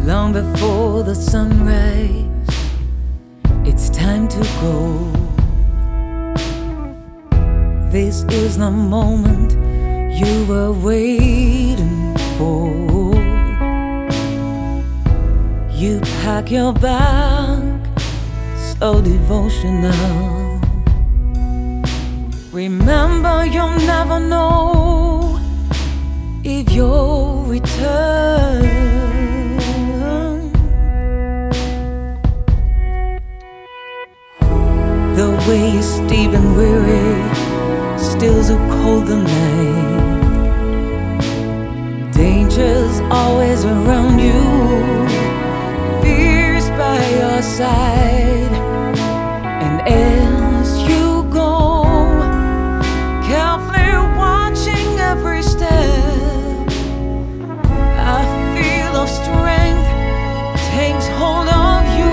Long before the sunrise, it's time to go. This is the moment you were waiting for. You pack your bag, so devotional. Remember, you'll never know if you'll return. The way you're deep and weary still so cold the night. Danger's always around you, fear's by your side. And as you go, carefully watching every step, a feel of strength takes hold of you.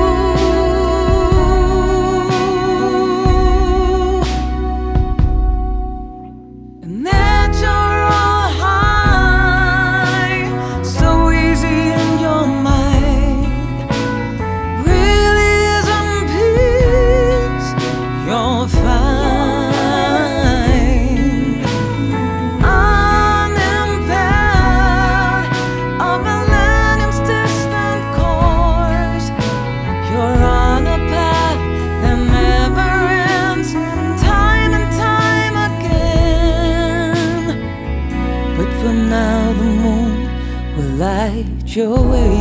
For now the moon will light your way.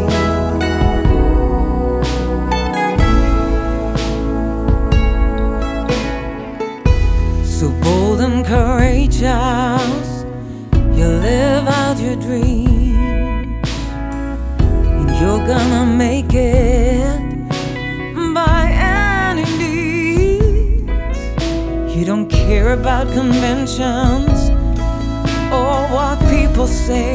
So bold and courageous, you live out your dreams, and you're gonna make it by any means. You don't care about conventions or what people say,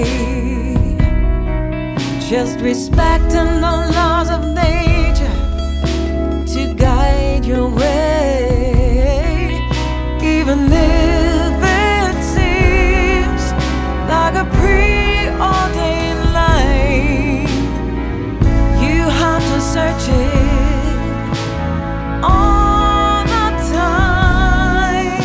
just respecting the laws of nature to guide your way. Even if it seems like a preordained line, you have to search it all the time.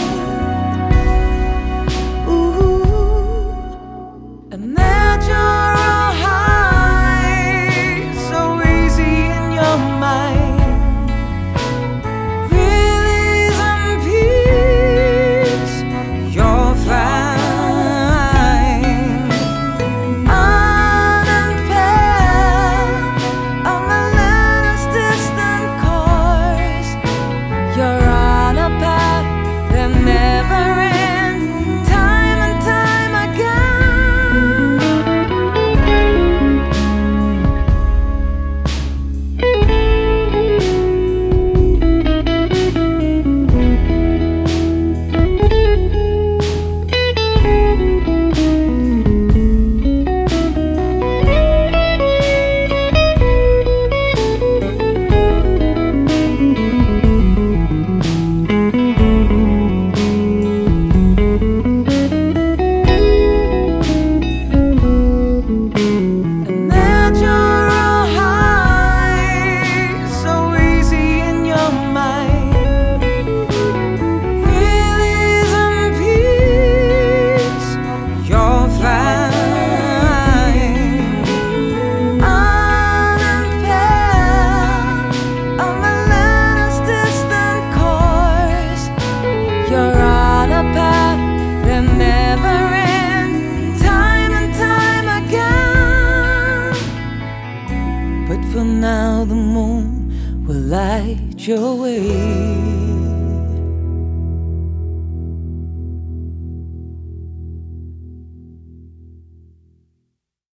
A natural high, so easy in your mind. Release and peace, you're fine. Unimpaired, a millennium's distant course. You're on a path that never ends, time and time again. But for now the moon will light your way.